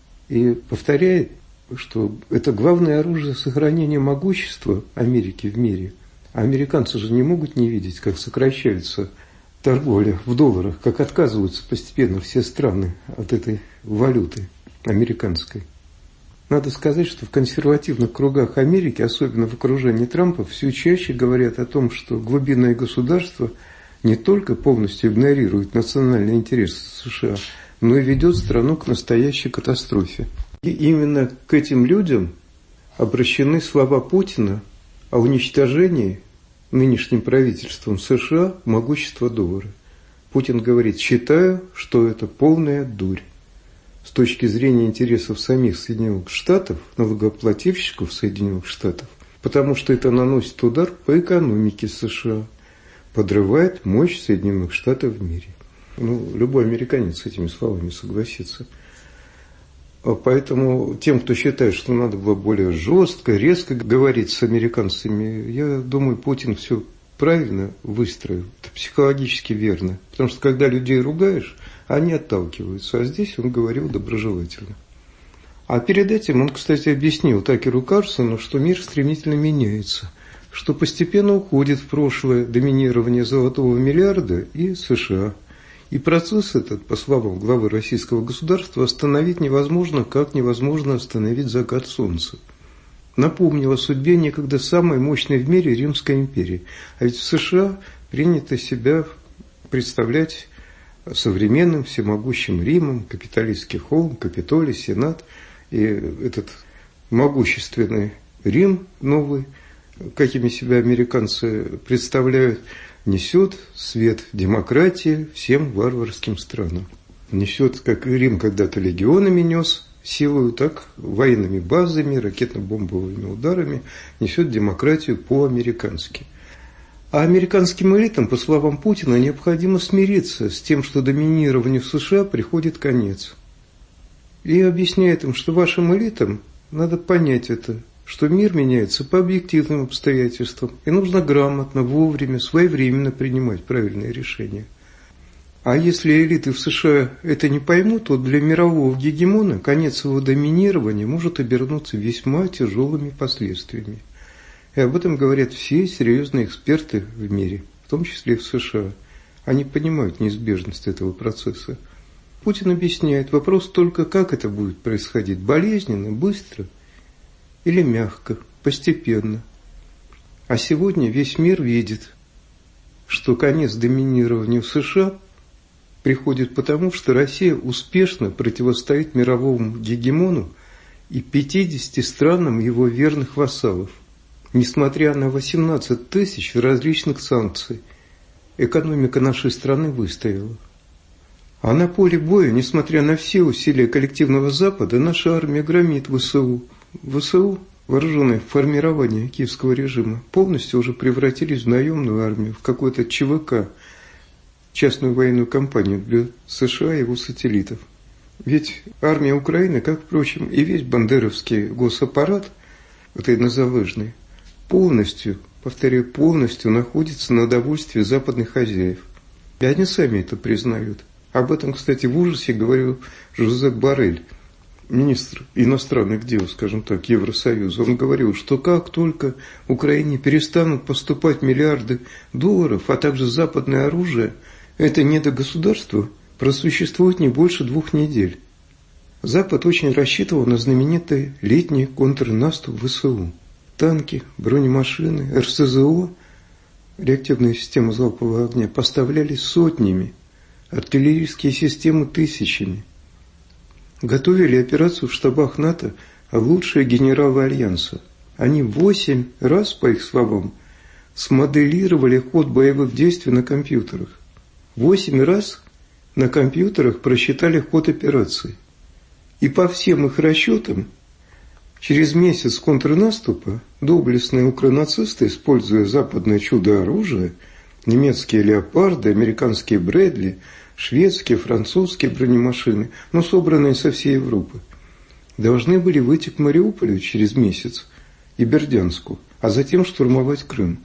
и повторяет, что это главное оружие сохранения могущества Америки в мире. А американцы же не могут не видеть, как сокращается торговля в долларах, как отказываются постепенно все страны от этой валюты американской. Надо сказать, что в консервативных кругах Америки, особенно в окружении Трампа, все чаще говорят о том, что глубинное государство не только полностью игнорирует национальные интересы США, но и ведет страну к настоящей катастрофе. И именно к этим людям обращены слова Путина о уничтожении нынешним правительством США могущества доллара. Путин говорит: считаю, что это полная дурь. С точки зрения интересов самих Соединенных Штатов, налогоплательщиков Соединенных Штатов, потому что это наносит удар по экономике США, подрывает мощь Соединенных Штатов в мире. Любой американец с этими словами согласится. Поэтому тем, кто считает, что надо было более жестко, резко говорить с американцами, я думаю, Путин все правильно выстроил. Это психологически верно. Потому что когда людей ругаешь, они отталкиваются. А здесь он говорил доброжелательно. А перед этим он, кстати, объяснил Такеру Карлсону, что мир стремительно меняется, что постепенно уходит в прошлое доминирование золотого миллиарда и США. И процесс этот, по словам главы российского государства, остановить невозможно, как невозможно остановить закат солнца. Напомнил о судьбе некогда самой мощной в мире Римской империи. А ведь в США принято себя представлять современным всемогущим Римом, капиталистский холм, Капитолий, Сенат. И этот могущественный Рим новый, какими себя американцы представляют, несет свет демократии всем варварским странам. Несет, как и Рим когда-то легионами нес силою, так военными базами, ракетно-бомбовыми ударами, несет демократию по-американски. А американским элитам, по словам Путина, необходимо смириться с тем, что доминированию в США приходит конец. И объясняет им, что вашим элитам надо понять это, что мир меняется по объективным обстоятельствам, и нужно грамотно, вовремя, своевременно принимать правильные решения. А если элиты в США это не поймут, то для мирового гегемона конец его доминирования может обернуться весьма тяжелыми последствиями. И об этом говорят все серьезные эксперты в мире, в том числе и в США. Они понимают неизбежность этого процесса. Путин объясняет, вопрос только, как это будет происходить: болезненно, быстро или мягко, постепенно. А сегодня весь мир видит, что конец доминированию США приходит потому, что Россия успешно противостоит мировому гегемону и 50 странам его верных вассалов. Несмотря на 18 тысяч различных санкций, экономика нашей страны выстояла. А на поле боя, несмотря на все усилия коллективного Запада, наша армия громит ВСУ. ВСУ, вооруженные формирования киевского режима, полностью уже превратились в наемную армию, в какой-то ЧВК, частную военную компанию для США и его сателлитов. Ведь армия Украины, как, впрочем, и весь бандеровский госаппарат, вот и Назалыжный, полностью, повторяю, полностью находится на довольстве западных хозяев. И они сами это признают. Об этом, кстати, в ужасе говорил Жозеп Боррель, министр иностранных дел, скажем так, Евросоюза. Он говорил, что как только Украине перестанут поступать миллиарды долларов, а также западное оружие, это недогосударство просуществует не больше 2 недель. Запад очень рассчитывал на знаменитый летний контрнаступ ВСУ. Танки, бронемашины, РСЗО, реактивные системы залпового огня поставлялись сотнями, артиллерийские системы тысячами. Готовили операцию в штабах НАТО лучшие генералы Альянса. Они 8 раз, по их словам, смоделировали ход боевых действий на компьютерах. 8 раз на компьютерах просчитали ход операции. И по всем их расчетам, через месяц контрнаступа доблестные укронацисты, используя западное чудо-оружие, немецкие «Леопарды», американские «Брэдли», шведские, французские бронемашины, но собранные со всей Европы, должны были выйти к Мариуполю через месяц и Бердянску, а затем штурмовать Крым.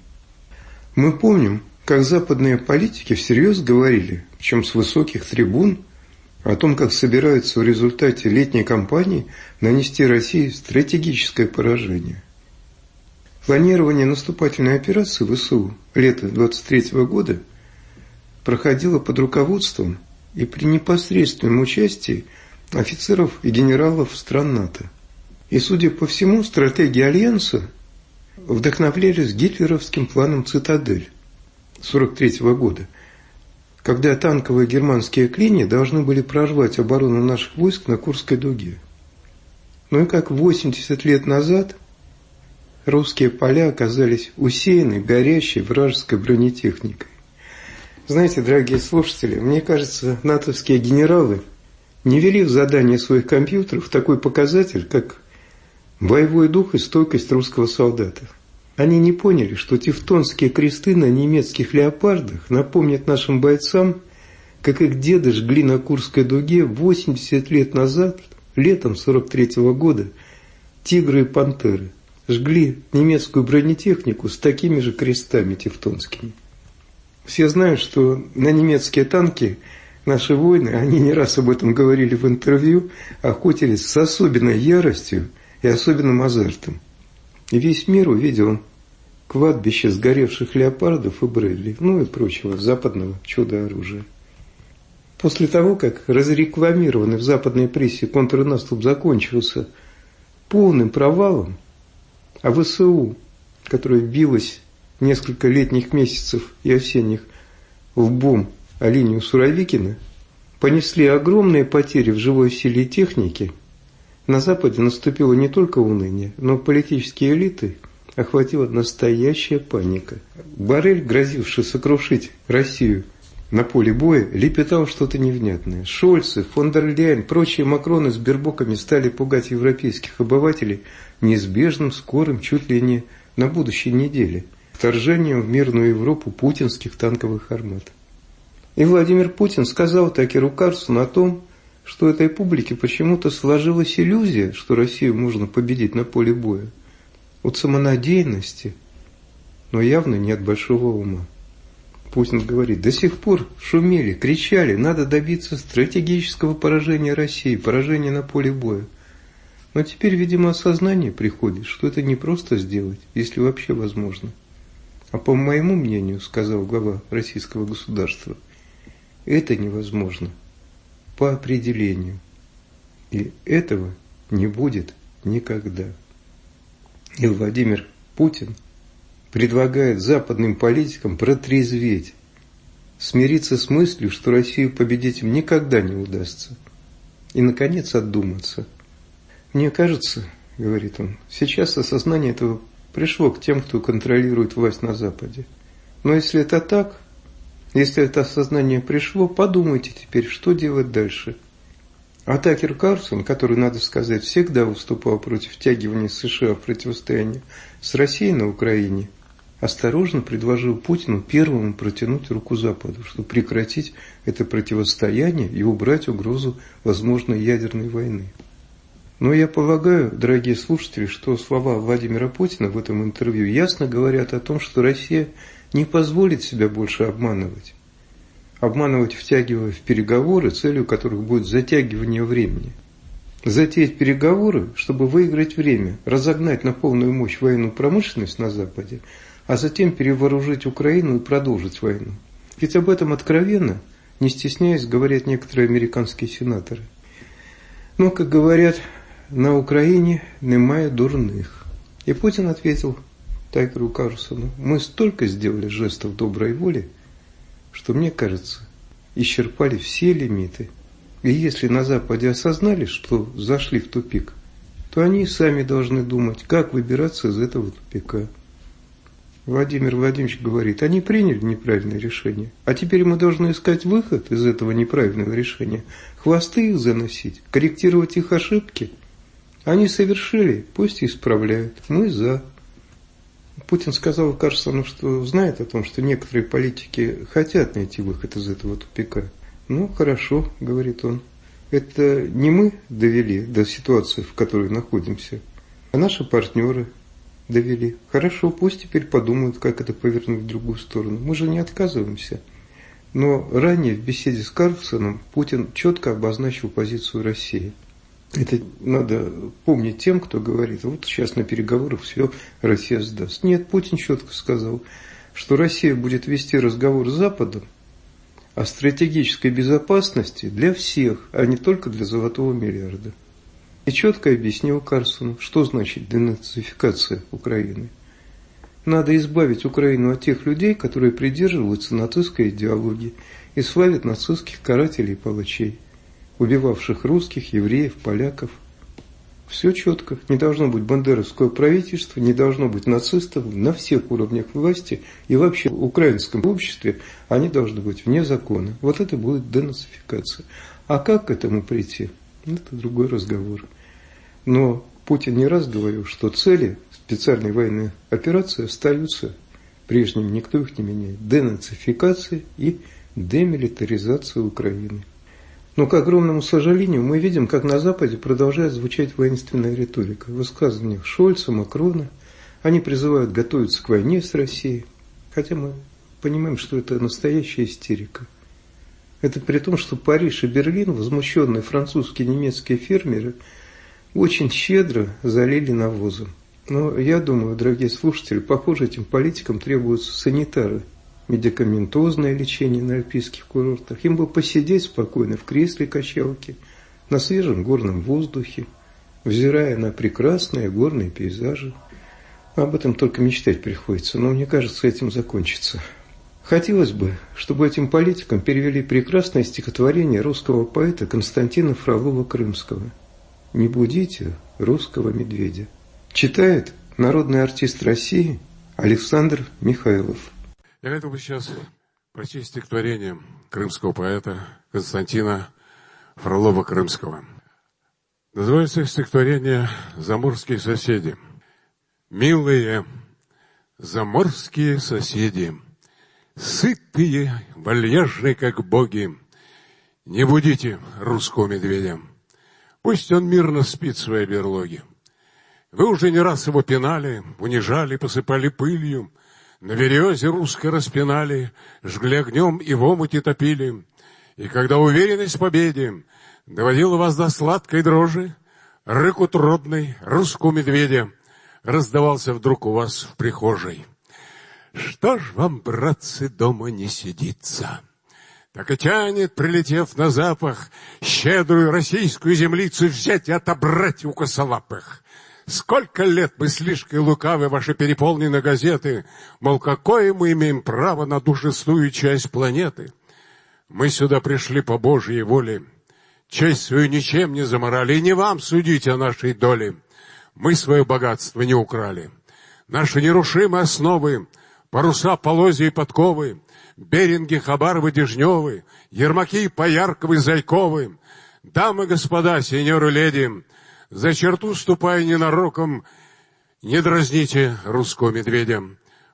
Мы помним, как западные политики всерьез говорили, причем с высоких трибун, о том, как собираются в результате летней кампании нанести России стратегическое поражение. Планирование наступательной операции ВСУ лета 23 года проходило под руководством и при непосредственном участии офицеров и генералов стран НАТО. И, судя по всему, стратегии Альянса вдохновлялись гитлеровским планом «Цитадель» 1943 года, когда танковые германские клини должны были прорвать оборону наших войск на Курской дуге. Ну и как 80 лет назад русские поля оказались усеяны горящей вражеской бронетехникой. Знаете, дорогие слушатели, мне кажется, натовские генералы не ввели в задание своих компьютеров такой показатель, как боевой дух и стойкость русского солдата. Они не поняли, что тевтонские кресты на немецких «Леопардах» напомнят нашим бойцам, как их деды жгли на Курской дуге 80 лет назад, летом 1943 года, «Тигры» и «Пантеры». Жгли немецкую бронетехнику с такими же крестами тевтонскими. Все знают, что на немецкие танки наши воины, они не раз об этом говорили в интервью, охотились с особенной яростью и особенным азартом. И весь мир увидел кладбище сгоревших «Леопардов» и «Брэдли», ну и прочего западного чудо-оружия. После того, как разрекламированный в западной прессе контрнаступ закончился полным провалом, а ВСУ, которая билась несколько летних месяцев и осенних лбом о линию Суровикина, понесли огромные потери в живой силе и технике, на Западе наступило не только уныние, но политические элиты охватила настоящая паника. Боррель, грозивший сокрушить Россию на поле боя, лепетал что-то невнятное. Шольцы, фон дер Ляйен, прочие Макроны с Бербоками стали пугать европейских обывателей неизбежным, скорым, чуть ли не на будущей неделе, вторжением в мирную Европу путинских танковых армат. И Владимир Путин сказал Такеру Карлсону о том, что этой публике почему-то сложилась иллюзия, что Россию можно победить на поле боя. От самонадеянности, но явно не от большого ума. Путин говорит, до сих пор шумели, кричали, надо добиться стратегического поражения России, поражения на поле боя. Но теперь, видимо, осознание приходит, что это не просто сделать, если вообще возможно. А по моему мнению, сказал глава российского государства, это невозможно по определению. И этого не будет никогда. И Владимир Путин предлагает западным политикам протрезветь, смириться с мыслью, что Россию победить им никогда не удастся, и, наконец, отдуматься. Мне кажется, говорит он, сейчас осознание этого пришло к тем, кто контролирует власть на Западе. Но если это так, если это осознание пришло, подумайте теперь, что делать дальше. А Такер Карлсон, который, надо сказать, всегда выступал против втягивания США в противостояние с Россией на Украине, осторожно предложил Путину первому протянуть руку Западу, чтобы прекратить это противостояние и убрать угрозу возможной ядерной войны. Но я полагаю, дорогие слушатели, что слова Владимира Путина в этом интервью ясно говорят о том, что Россия не позволит себя больше обманывать. Обманывать, втягивая в переговоры, целью которых будет затягивание времени. Затеять переговоры, чтобы выиграть время, разогнать на полную мощь военную промышленность на Западе, а затем перевооружить Украину и продолжить войну. Ведь об этом откровенно, не стесняясь, говорят некоторые американские сенаторы. Но, как говорят, на Украине немає дурных. И Путин ответил Тайгеру Карлсону: мы столько сделали жестов доброй воли, что, мне кажется, исчерпали все лимиты. И если на Западе осознали, что зашли в тупик, то они сами должны думать, как выбираться из этого тупика. Владимир Владимирович говорит, они приняли неправильное решение, а теперь мы должны искать выход из этого неправильного решения, хвосты их заносить, корректировать их ошибки. Они совершили, пусть и исправляют, мы за. Путин сказал Карлсону, что знает о том, что некоторые политики хотят найти выход из этого тупика. Ну, хорошо, говорит он, это не мы довели до ситуации, в которой находимся, а наши партнеры довели. Хорошо, пусть теперь подумают, как это повернуть в другую сторону. Мы же не отказываемся. Но ранее в беседе с Карлсоном Путин четко обозначил позицию России. Это надо помнить тем, кто говорит, вот сейчас на переговорах все Россия сдаст. Нет, Путин четко сказал, что Россия будет вести разговор с Западом о стратегической безопасности для всех, а не только для золотого миллиарда. И четко объяснил Карлсону, что значит денацификация Украины. Надо избавить Украину от тех людей, которые придерживаются нацистской идеологии и славят нацистских карателей и палачей, убивавших русских, евреев, поляков. Все четко. Не должно быть бандеровского правительства, не должно быть нацистов на всех уровнях власти и вообще в украинском обществе они должны быть вне закона. Вот это будет денацификация. А как к этому прийти? Это другой разговор. Но Путин не раз говорил, что цели специальной военной операции остаются прежними, никто их не меняет. Денацификация и демилитаризация Украины. Но, к огромному сожалению, мы видим, как на Западе продолжает звучать воинственная риторика. В высказываниях Шольца, Макрона. Они призывают готовиться к войне с Россией. Хотя мы понимаем, что это настоящая истерика. Это при том, что Париж и Берлин, возмущенные французские и немецкие фермеры, очень щедро залили навозом. Но я думаю, дорогие слушатели, похоже, этим политикам требуются санитары. Медикаментозное лечение на альпийских курортах. Им бы посидеть спокойно в кресле качалки, на свежем горном воздухе, взирая на прекрасные горные пейзажи. Об этом только мечтать приходится, но мне кажется, этим закончится. Хотелось бы, чтобы этим политикам перевели прекрасное стихотворение русского поэта Константина Фролова-Крымского «Не будите русского медведя». Читает народный артист России Александр Михайлов. Я хотел бы сейчас прочесть стихотворение крымского поэта Константина Фролова-Крымского. Называется стихотворение «Заморские соседи». Милые заморские соседи, сытые, вальяжные, как боги, не будите русского медведя. Пусть он мирно спит в своей берлоге. Вы уже не раз его пинали, унижали, посыпали пылью, на березе русской распинали, жгли огнем и в омуте топили. И когда уверенность в победе доводила вас до сладкой дрожи, рык утробный русского медведя раздавался вдруг у вас в прихожей. Что ж вам, братцы, дома не сидится? Так и тянет, прилетев на запах, щедрую российскую землицу взять и отобрать у косолапых. Сколько лет мы слишком лукавы, ваши переполнены газеты, мол, какое мы имеем право на душистую часть планеты. Мы сюда пришли по Божьей воле, честь свою ничем не заморали, и не вам судить о нашей доле. Мы свое богатство не украли. Наши нерушимые основы, паруса, полозья и подковы, Беринги, Хабаровы, Дежневы, Ермаки, Поярковы, Зайковы, дамы, господа, сеньоры, леди, за черту ступая ненароком, не дразните русского медведя.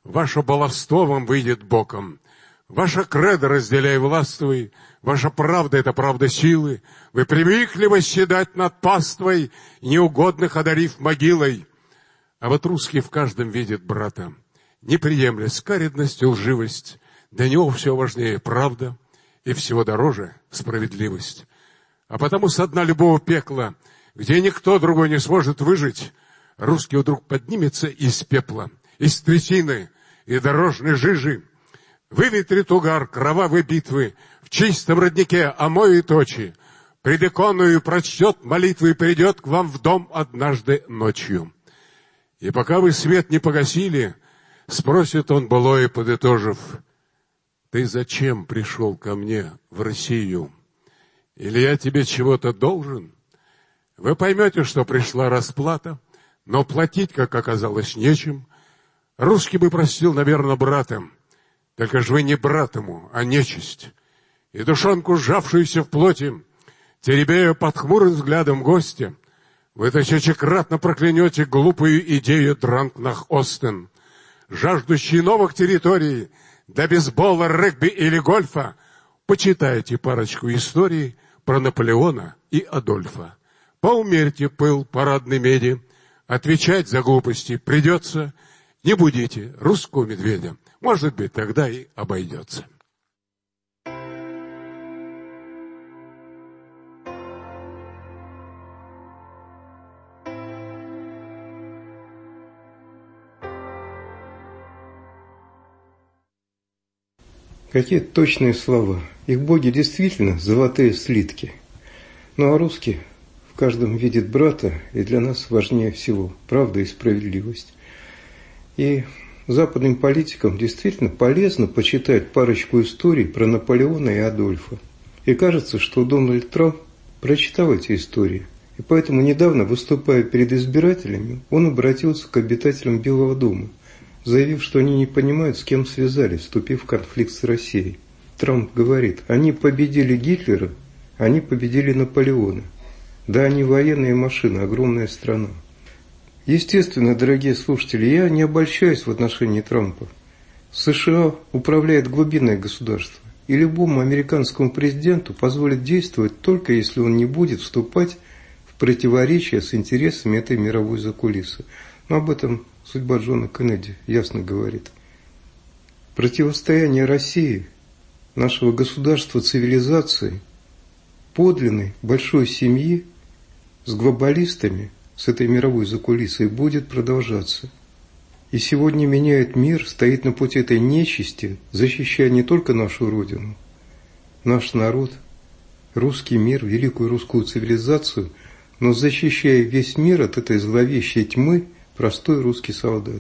ваше баловство вам выйдет боком. Ваша кредо разделяй, властвуй, ваша правда — это правда силы. Вы привыкли восседать над паствой, неугодных одарив могилой. А вот русский в каждом видит брата, не приемля скаредность и лживость. Для него все важнее правда и всего дороже справедливость. А потому со дна любого пекла, где никто другой не сможет выжить, русский вдруг поднимется из пепла, из трясины и дорожной жижи, выветрит угар кровавой битвы, в чистом роднике омоет очи, пред иконою прочтет молитвы и придет к вам в дом однажды ночью. И пока вы свет не погасили, спросит он былое, подытожив: ты зачем пришел ко мне в Россию? Или я тебе чего-то должен? Вы поймете, что пришла расплата, но платить, как оказалось, нечем. Русский бы простил, наверное, брата, только ж вы не брат ему, а нечисть. И душонку, сжавшуюся в плоти, теребя ее под хмурым взглядом гостя, вы тысячекратно проклянете глупую идею Дранкнах-Остен. Жаждущие новых территорий для бейсбола, регби или гольфа, почитайте парочку историй про Наполеона и Адольфа. Поумерьте пыл парадной меди, отвечать за глупости придется. Не будите русского медведя, может быть, тогда и обойдется. Какие точные слова. Их боги действительно золотые слитки. Ну а русский в каждом видит брата, и для нас важнее всего правда и справедливость. И западным политикам действительно полезно почитать парочку историй про Наполеона и Адольфа. И кажется, что Дональд Трамп прочитал эти истории. И поэтому недавно, выступая перед избирателями, он обратился к обитателям Белого дома, заявив, что они не понимают, с кем связались, вступив в конфликт с Россией. Трамп говорит: они победили Гитлера, они победили Наполеона. Да, они военные машины, огромная страна. Естественно, дорогие слушатели, я не обольщаюсь в отношении Трампа. США управляет глубинное государство, и любому американскому президенту позволит действовать только если он не будет вступать в противоречие с интересами этой мировой закулисы. Но об этом судьба Джона Кеннеди ясно говорит. Противостояние России, нашего государства, цивилизации, подлинной большой семьи с глобалистами, с этой мировой закулисой будет продолжаться. И сегодня меняет мир, стоит на пути этой нечисти, защищая не только нашу Родину, наш народ, русский мир, великую русскую цивилизацию, но защищая весь мир от этой зловещей тьмы, простой русский солдат.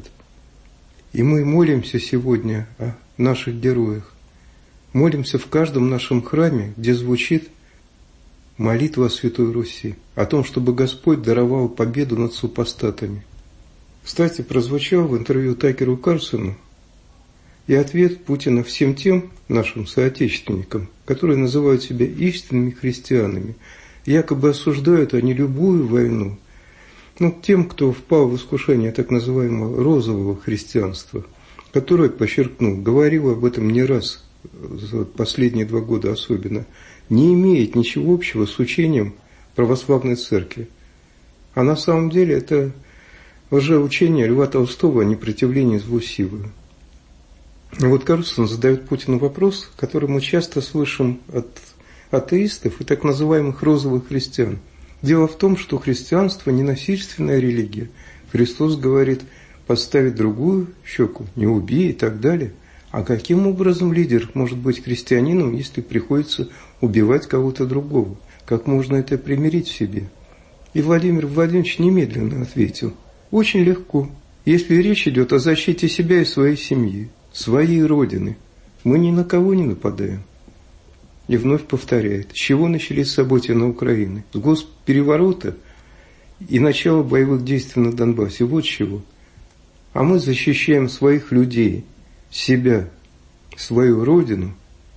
И мы молимся сегодня о наших героях. Молимся в каждом нашем храме, где звучит молитва о Святой Руси, о том, чтобы Господь даровал победу над супостатами. Кстати, прозвучал в интервью Такеру Карлсону и ответ Путина всем тем нашим соотечественникам, которые называют себя истинными христианами, якобы осуждают они любую войну, тем, кто впал в искушение так называемого розового христианства, которое, подчеркну, говорил об этом не раз, за последние 2 года особенно, не имеет ничего общего с учением православной церкви. А на самом деле это лжеучение Льва Толстого о непротивлении злу силою. Вот Карлсон задает Путину вопрос, который мы часто слышим от атеистов и так называемых розовых христиан. Дело в том, что христианство не насильственная религия. Христос говорит: подставить другую щеку, не убей и так далее. А каким образом лидер может быть христианином, если приходится убивать кого-то другого? Как можно это примирить в себе? И Владимир Владимирович немедленно ответил: очень легко. Если речь идет о защите себя и своей семьи, своей родины, мы ни на кого не нападаем. И вновь повторяет: с чего начались события на Украине? С госпереворота и начала боевых действий на Донбассе. Вот с чего. А мы защищаем своих людей, себя, свою родину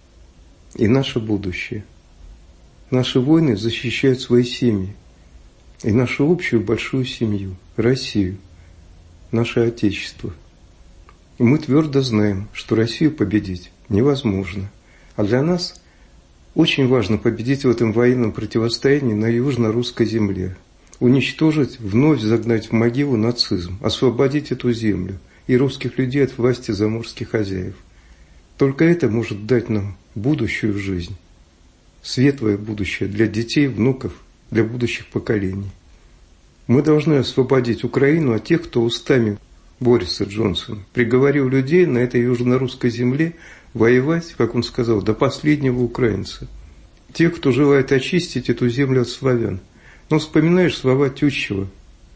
и наше будущее. Наши воины защищают свои семьи и нашу общую большую семью, Россию, наше Отечество. И мы твердо знаем, что Россию победить невозможно. А для нас очень важно победить в этом военном противостоянии на южно-русской земле. Уничтожить, вновь загнать в могилу нацизм, освободить эту землю и русских людей от власти заморских хозяев. Только это может дать нам будущую жизнь, светлое будущее для детей, внуков, для будущих поколений. Мы должны освободить Украину от тех, кто устами Бориса Джонсона приговорил людей на этой южно-русской земле воевать, как он сказал, до последнего украинца. Тех, кто желает очистить эту землю от славян. Но вспоминаешь слова Тютчева.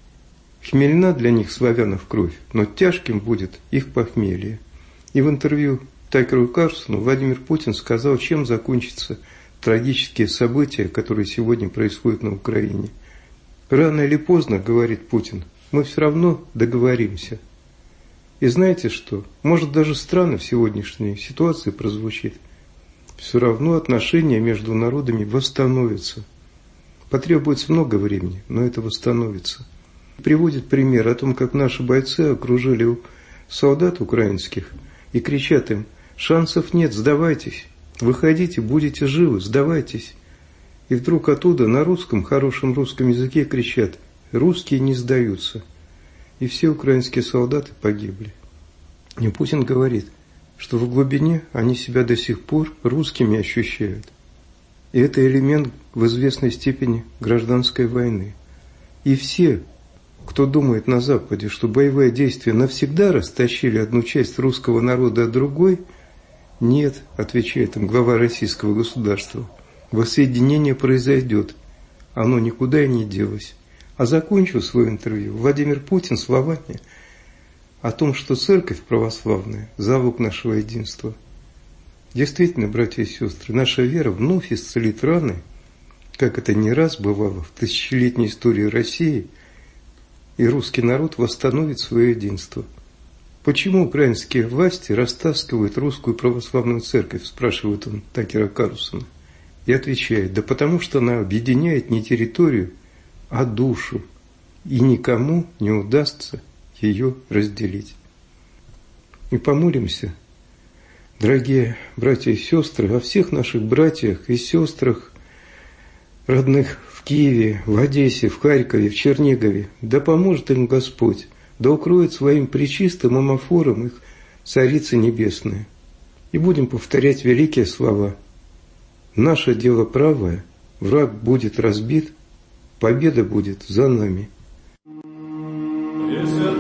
Хмельна для них славянов кровь, но тяжким будет их похмелье. И в интервью Такеру Карлсону Владимир Путин сказал, чем закончатся трагические события, которые сегодня происходят на Украине. Рано или поздно, говорит Путин, мы все равно договоримся. И знаете что? Может, даже странно в сегодняшней ситуации прозвучит. Все равно отношения между народами восстановятся. Потребуется много времени, но это восстановится. Приводит пример о том, как наши бойцы окружили солдат украинских и кричат им: шансов нет, сдавайтесь, выходите, будете живы, сдавайтесь. И вдруг оттуда на русском, хорошем русском языке кричат: русские не сдаются. И все украинские солдаты погибли. И Путин говорит, что в глубине они себя до сих пор русскими ощущают. И это элемент в известной степени гражданской войны. И все, кто думает на Западе, что боевые действия навсегда растащили одну часть русского народа от другой, нет, отвечает им глава российского государства, воссоединение произойдет, оно никуда и не делось. А закончил свое интервью Владимир Путин словами о том, что церковь православная – залог нашего единства. Действительно, братья и сестры, наша вера вновь исцелит раны, как это не раз бывало в тысячелетней истории России, и русский народ восстановит свое единство. Почему украинские власти растаскивают русскую православную церковь, спрашивает он Такера Карлсона. И отвечает: да потому что она объединяет не территорию, а душу, и никому не удастся ее разделить. И помолимся, дорогие братья и сестры, о всех наших братьях и сестрах, родных в Киеве, в Одессе, в Харькове, в Чернигове. Да поможет им Господь, да укроет своим пречистым омофором их Царица Небесная. И будем повторять великие слова: наше дело правое, враг будет разбит, победа будет за нами. Если